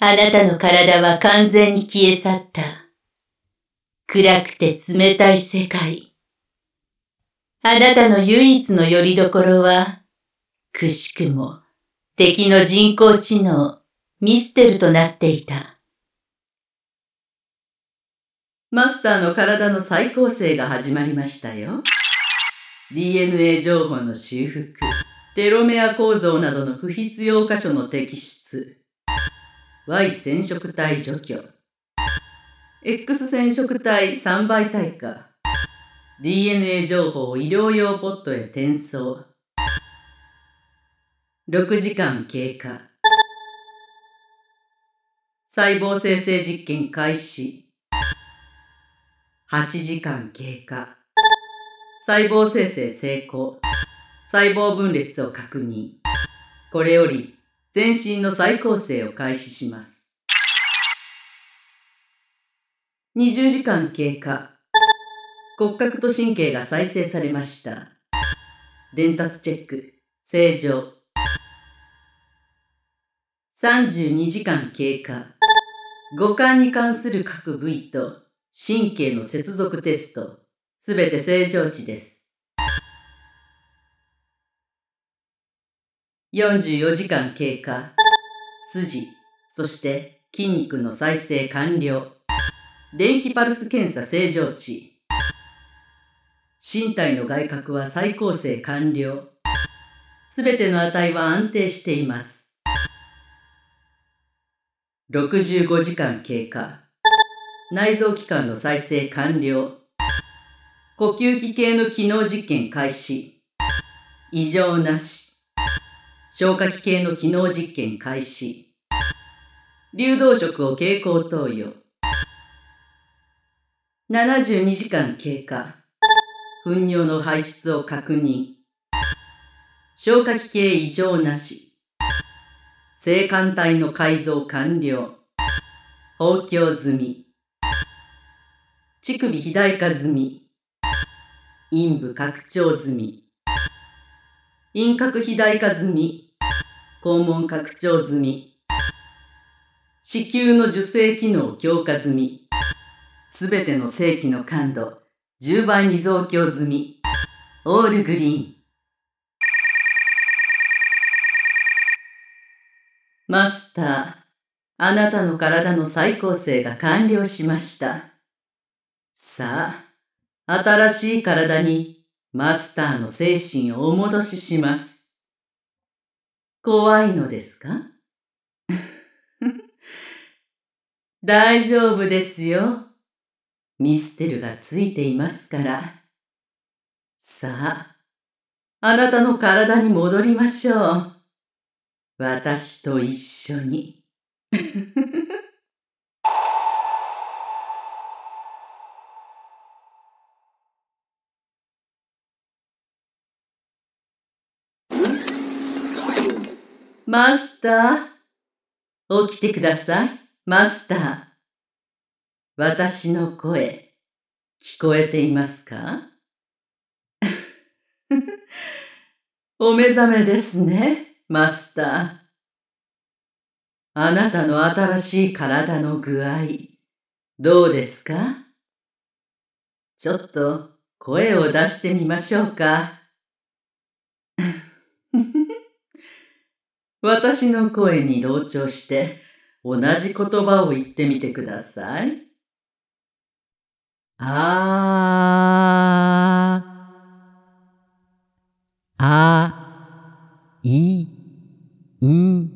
あなたの体は完全に消え去った。暗くて冷たい世界。あなたの唯一の拠り所は、くしくも敵の人工知能、ミステルとなっていた。マスターの体の再構成が始まりましたよ。DNA 情報の修復、テロメア構造などの不必要箇所の摘出、Y 染色体除去、X 染色体3倍体化、DNA 情報を医療用ポットへ転送。6時間経過。細胞生成実験開始。8時間経過。細胞生成成功。細胞分裂を確認。これより全身の再構成を開始します。20時間経過。骨格と神経が再生されました。伝達チェック、正常。32時間経過。五感に関する各部位と神経の接続テスト、すべて正常値です。44時間経過。筋、そして筋肉の再生完了。電気パルス検査正常値。身体の外郭は再構成完了。すべての値は安定しています。65時間経過。内臓器官の再生完了。呼吸器系の機能実験開始。異常なし。消化器系の機能実験開始。流動食を経口投与。72時間経過。糞尿の排出を確認。消化器系異常なし。性感帯の改造完了。包協済み。乳首肥大化済み。陰部拡張済み。陰核肥大化済み。肛門拡張済み。子宮の受精機能強化済み。すべての性器の感度10倍に増強済み。オールグリーン。マスター、あなたの体の再構成が完了しました。さあ、新しい体にマスターの精神をお戻しします。怖いのですか？大丈夫ですよ。ミステルがついていますから。さあ、あなたの体に戻りましょう。私と一緒に。マスター、起きてください、マスター。私の声、聞こえていますか？お目覚めですね、マスター。あなたの新しい体の具合、どうですか？ちょっと声を出してみましょうか。私の声に同調して同じ言葉を言ってみてください。あー、あ、い、う、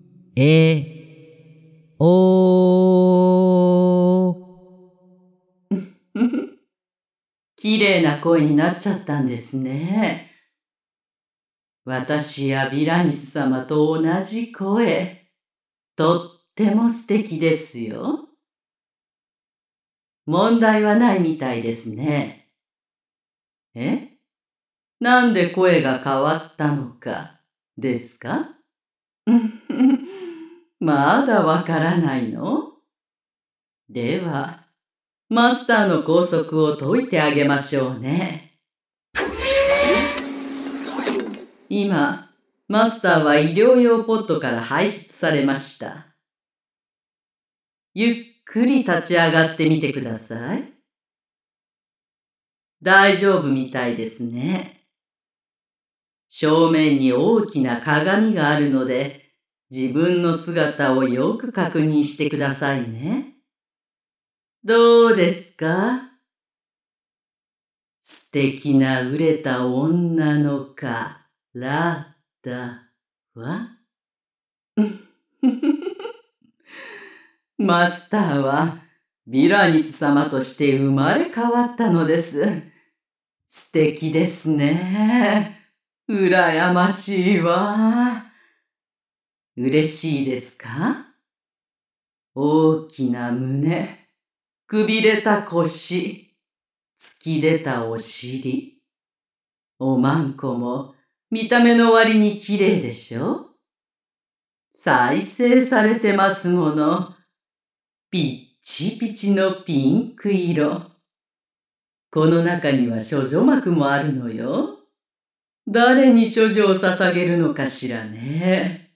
え、おー。きれいな声になっちゃったんですね。私やビラニス様と同じ声。とっても素敵ですよ。問題はないみたいですね。なんで声が変わったのかですか？まだわからないの？では、マスターの拘束を解いてあげましょうね。今、マスターは医療用ポットから排出されました。 ゆっくり立ち上がってみてください。大丈夫みたいですね。正面に大きな鏡があるので、自分の姿をよく確認してくださいね。どうですか？素敵な熟れた女の体はマスターはビラニス様として生まれ変わったのです。素敵ですね。羨ましいわ。嬉しいですか？大きな胸、くびれた腰、突き出たお尻。おまんこも見た目の割にきれいでしょ？再生されてますもの。ピッチピチのピンク色。この中には処女膜もあるのよ。誰に処女を捧げるのかしらね。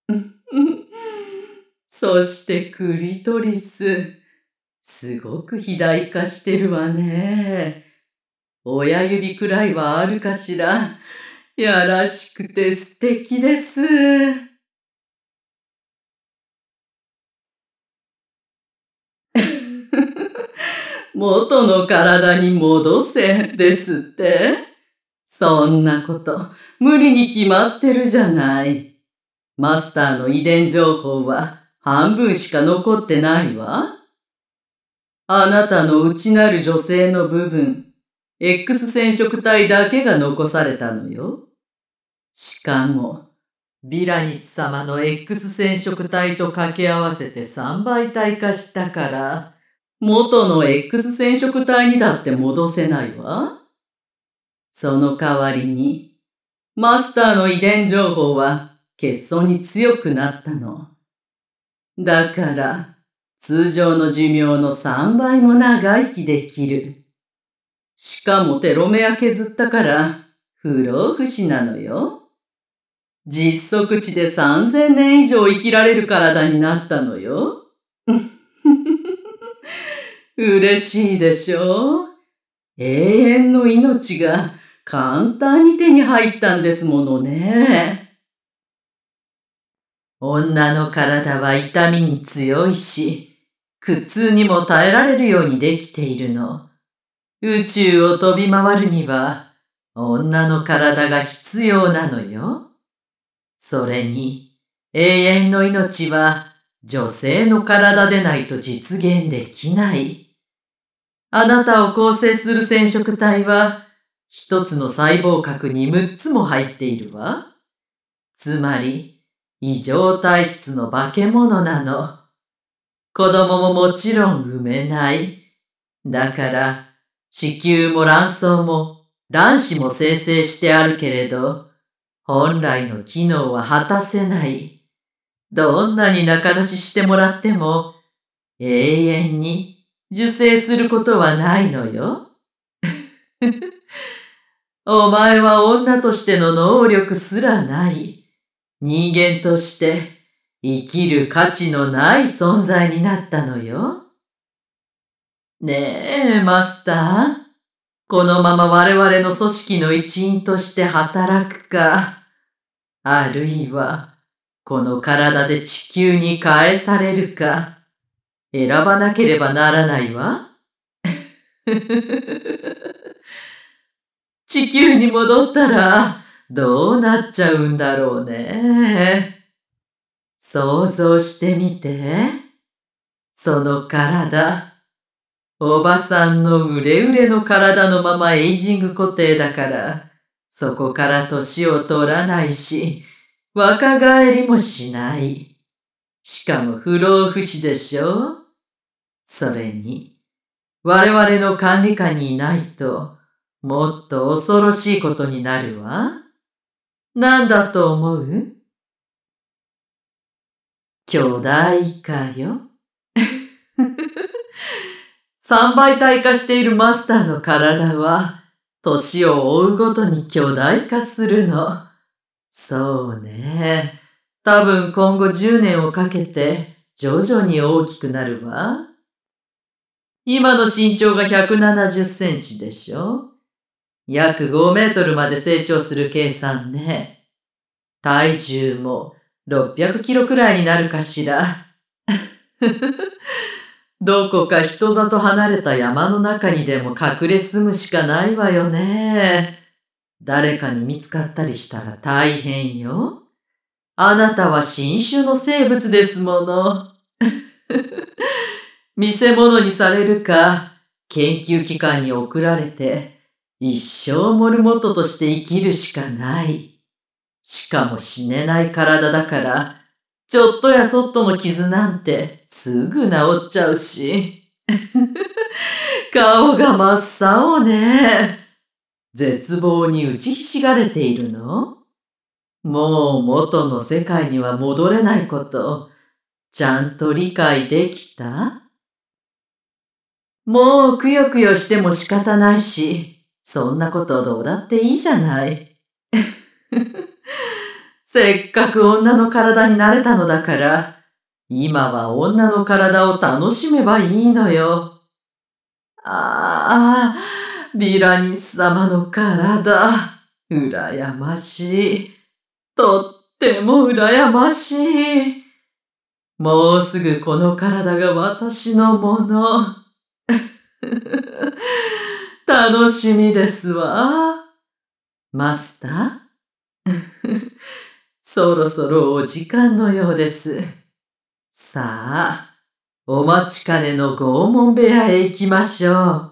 そしてクリトリス。すごく肥大化してるわね。親指くらいはあるかしら。やらしくて素敵です。元の体に戻せですって？そんなこと無理に決まってるじゃない。マスターの遺伝情報は半分しか残ってないわ。あなたの内なる女性の部分、X 染色体だけが残されたのよ。しかも、ビラニス様の X 染色体と掛け合わせて3倍体化したから、元の X 染色体にだって戻せないわ。その代わりに、マスターの遺伝情報は欠損に強くなったの。だから、通常の寿命の3倍も長生きできる。しかもテロメア削ったから、不老不死なのよ。実測値で3000年以上生きられる体になったのよ。嬉しいでしょう？永遠の命が簡単に手に入ったんですものね。女の体は痛みに強いし、苦痛にも耐えられるようにできているの。宇宙を飛び回るには、女の体が必要なのよ。それに、永遠の命は女性の体でないと実現できない。あなたを構成する染色体は、一つの細胞核に6つも入っているわ。つまり、異常体質の化け物なの。子供ももちろん産めない。だから、子宮も卵巣も卵子も生成してあるけれど、本来の機能は果たせない。どんなに仲出ししてもらっても、永遠に受精することはないのよ。お前は女としての能力すらない。人間として生きる価値のない存在になったのよ。ねえ、マスター。このまま我々の組織の一員として働くか、あるいはこの体で地球に返されるか、選ばなければならないわ。地球に戻ったらどうなっちゃうんだろうね。想像してみて。その体。おばさんのうれうれの体のままエイジング固定だから、そこから年を取らないし、若返りもしない。しかも不老不死でしょ？それに、我々の管理下にいないと、もっと恐ろしいことになるわ。なんだと思う？巨大化よ。3倍体化しているマスターの体は、年を追うごとに巨大化するの。そうね。多分今後10年をかけて、 徐々に大きくなるわ。今の身長が170センチでしょ？約5メートルまで成長する計算ね。体重も600キロくらいになるかしら。どこか人里離れた山の中にでも隠れ住むしかないわよね。誰かに見つかったりしたら大変よ。あなたは新種の生物ですもの。見せ物にされるか、研究機関に送られて、一生モルモットとして生きるしかない。しかも死ねない体だから、ちょっとやそっとの傷なんてすぐ治っちゃうし。顔が真っ青ね。絶望に打ちひしがれているの？もう元の世界には戻れないこと、ちゃんと理解できた？もうくよくよしても仕方ないし、そんなことどうだっていいじゃない。せっかく女の体になれたのだから、今は女の体を楽しめばいいのよ。ああ、ビラニス様の体、羨ましい。とっても羨ましい。もうすぐこの体が私のもの。楽しみですわ。マスターそろそろお時間のようです。さあ、お待ちかねの拷問部屋へ行きましょう。